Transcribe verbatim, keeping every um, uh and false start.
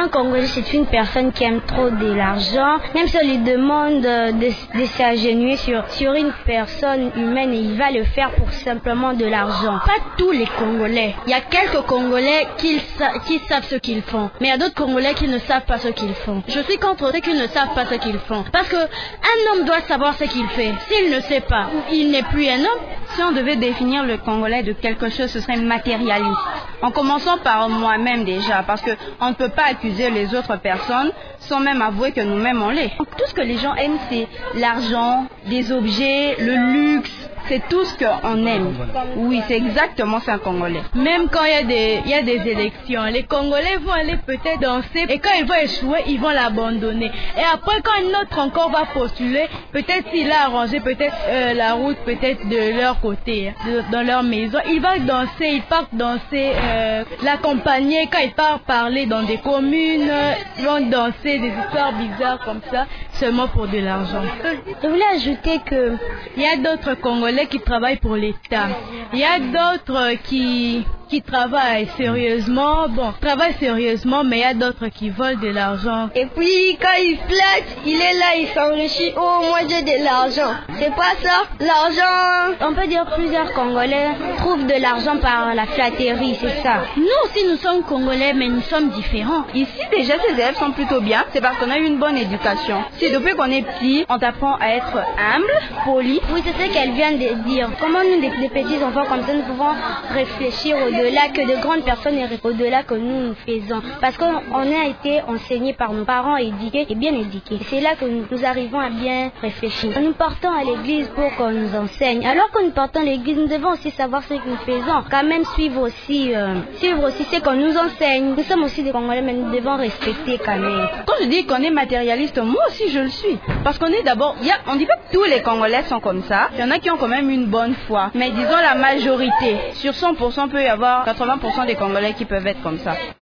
Un Congolais, c'est une personne qui aime trop de l'argent. Même si on lui demande de, de s'agenouiller sur, sur une personne humaine, il va le faire pour simplement de l'argent. Pas tous les Congolais. Il y a quelques Congolais qui, qui savent ce qu'ils font. Mais il y a d'autres Congolais qui ne savent pas ce qu'ils font. Je suis contre ceux qui ne savent pas ce qu'ils font. Parce qu'un homme doit savoir ce qu'il fait. S'il ne sait pas, il n'est plus un homme. Si on devait définir le Congolais de quelque chose, ce serait matérialiste. En commençant par moi-même déjà, parce qu'on ne peut pas accuser les autres personnes sans même avouer que nous-mêmes on l'est. Tout ce que les gens aiment, c'est l'argent, des objets, le luxe. C'est tout ce qu'on aime. Oui, c'est exactement ça un Congolais. Même quand il y a des, il y a des élections, les Congolais vont aller peut-être danser et quand ils vont échouer, ils vont l'abandonner. Et après, quand un autre encore va postuler, peut-être s'il a arrangé peut-être euh, la route peut-être de leur côté, de, dans leur maison, il va danser, il part danser, euh, l'accompagner quand il part parler dans des communes, ils vont danser des histoires bizarres comme ça, seulement pour de l'argent. Je voulais ajouter que il y a d'autres Congolais qui travaillent pour l'État. Il y a d'autres qui qui travaillent sérieusement, bon, travaillent sérieusement, mais il y a d'autres qui volent de l'argent. Et puis, quand il flatte, il est là, il s'enrichit. Oh, moi j'ai de l'argent. C'est pas ça, l'argent. On peut dire plusieurs Congolais trouvent de l'argent par la flatterie, c'est ça. Nous aussi, nous sommes Congolais, mais nous sommes différents. Ici, déjà, ces élèves sont plutôt bien. C'est parce qu'on a eu une bonne éducation. C'est depuis qu'on est petit, on t'apprend à être humble, poli. Oui, c'est ce qu'elle vient de dire. Comment nous, des, des petits enfants comme ça, nous pouvons réfléchir au au-delà que de grandes personnes et au-delà que nous nous faisons. Parce qu'on a été enseigné par nos parents, éduqués et bien éduqués. C'est là que nous, nous arrivons à bien réfléchir. Nous partons à l'église pour qu'on nous enseigne. Alors que nous partons à l'église, nous devons aussi savoir ce que nous faisons. Quand même suivre aussi, euh, suivre aussi ce qu'on nous enseigne. Nous sommes aussi des Congolais, mais nous devons respecter quand même. Quand je dis qu'on est matérialiste, moi aussi je le suis. Parce qu'on est d'abord, y a, on dit pas que tous les Congolais sont comme ça. Il y en a qui ont quand même une bonne foi. Mais disons la majorité, sur cent pour cent peut y avoir quatre-vingts pour cent des Congolais qui peuvent être comme ça.